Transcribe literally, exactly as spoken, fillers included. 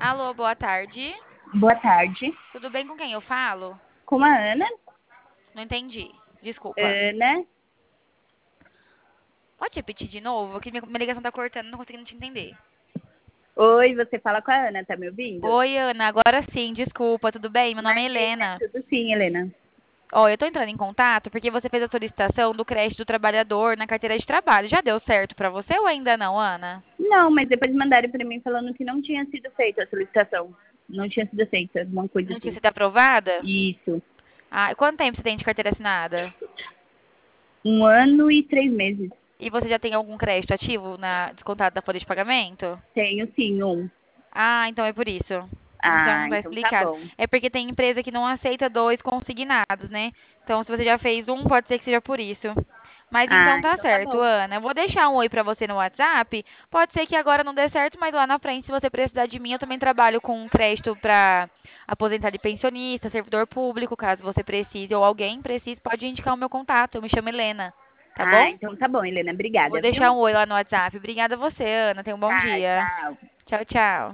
Alô, boa tarde. Boa tarde. Tudo bem com quem eu falo? Com a Ana. Não entendi. Desculpa. Ana. Pode repetir de novo? Que minha minha ligação tá cortando, não tô conseguindo te entender. Oi, você fala com a Ana, tá me ouvindo? Oi, Ana, agora sim, desculpa, tudo bem? Meu nome é Imagina, Helena. tudo sim, Helena. Ó, eu tô entrando em contato porque você fez a solicitação do crédito do trabalhador na carteira de trabalho. Já deu certo pra você ou ainda não, Ana? Não, mas depois mandaram pra mim falando que não tinha sido feita a solicitação. Não tinha sido feita, uma coisa Não tinha assim. sido aprovada? Isso. Ah, e quanto tempo você tem de carteira assinada? Um ano e três meses. E você já tem algum crédito ativo na descontado da folha de pagamento? Tenho sim, um. Ah, então é por isso. Então Ah, tá então tá explicado. bom. É porque tem empresa que não aceita dois consignados, né? Então, se você já fez um, pode ser que seja por isso. Mas então Ah, tá então tá certo, bom. Ana. Eu vou deixar um oi pra você no WhatsApp. Pode ser que agora não dê certo, mas lá na frente, se você precisar de mim, eu também trabalho com crédito pra aposentado e pensionista, servidor público, caso você precise ou alguém precise, pode indicar o meu contato. Eu me chamo Helena, tá Ah, bom? então tá bom, Helena. Vou Obrigada, deixar viu? um oi lá no WhatsApp. Obrigada a você, Ana. Tenha um bom Tá, dia. tchau. Tchau, tchau.